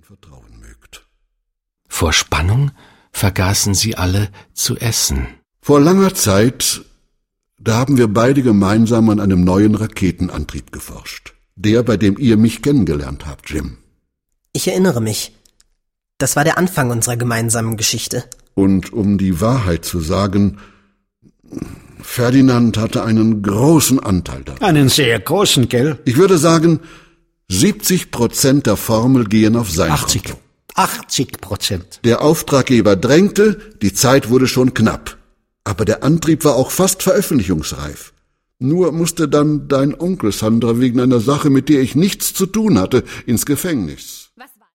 vertrauen mögt. Vor Spannung vergaßen sie alle zu essen. Vor langer Zeit, da haben wir beide gemeinsam an einem neuen Raketenantrieb geforscht. Der, bei dem ihr mich kennengelernt habt, Jim. Ich erinnere mich. Das war der Anfang unserer gemeinsamen Geschichte. Und um die Wahrheit zu sagen, Ferdinand hatte einen großen Anteil daran. Einen sehr großen, gell? Ich würde sagen, 70% der Formel gehen auf sein 80%. Der Auftraggeber drängte, die Zeit wurde schon knapp. Aber der Antrieb war auch fast veröffentlichungsreif. Nur musste dann dein Onkel Sandra wegen einer Sache, mit der ich nichts zu tun hatte, ins Gefängnis.